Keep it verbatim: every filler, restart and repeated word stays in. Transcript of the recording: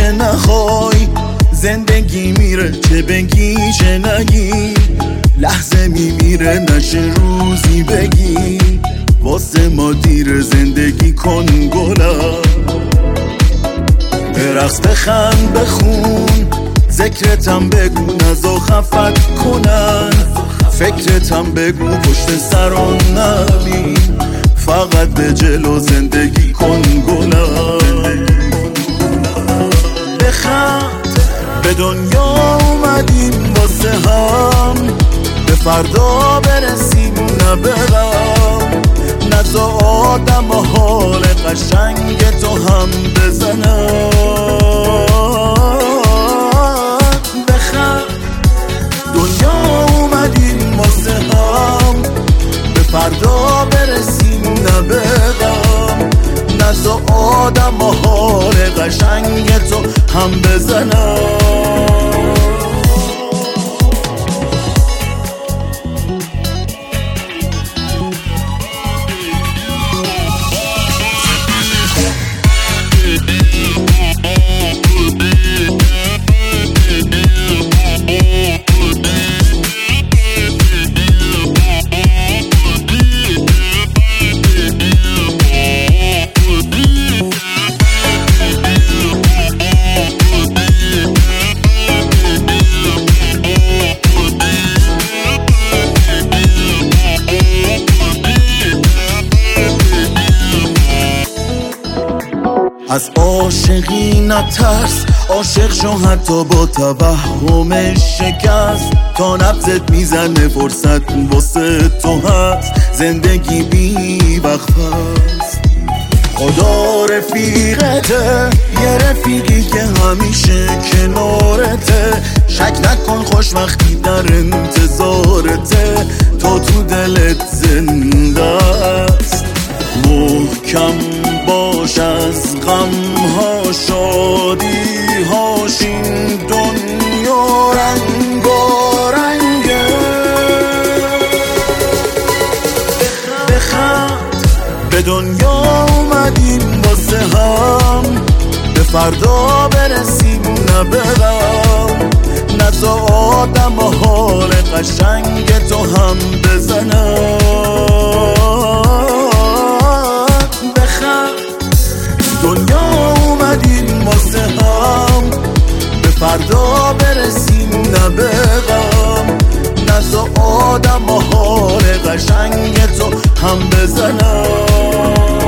چه نخوای، زندگی میره چه بگی چه نگی، لحظه میمیره نشه روزی بگی، واسه ما دیر زندگی کن گلم. برقص بخند بخون، ذکرتم بگو نزا خفت کنن، فکرتم بگو پشت سران نبین، فقط به جلو زندگی کن گلم. بخند به دنیا اومدیم واسه هم، به فردا برسیم نه به غم، نزا آدم و حال قشنگ تو هم بزنم. بخند دنیا اومدیم واسه هم، به فردا برسیم نه به غم، نزا آدم و حال قشنگ تو هم بزنم. از عاشقی نترس، عاشق شو حتی با توهم شکست، تا نبضت میزنه فرصت واسه تو هست، زندگی بی وقفست. خدا رفیقته، یه رفیقی که همیشه کنارته، شک نکن خوشبختی در انتظارته، تو تو دلت زنده است. محکم باش از غم ها شادی هاش، این دنیا رنگارنگه. بخند به دنیا اومدیم واسه هم، به فردا برسیم نه به غم، نزا آدم و حال قشنگ تو هم بزنم. دنیا اومدیم واسه هم، به فردا برسیم نه به غم، نزا آدم و حال قشنگ تو هم بزنم.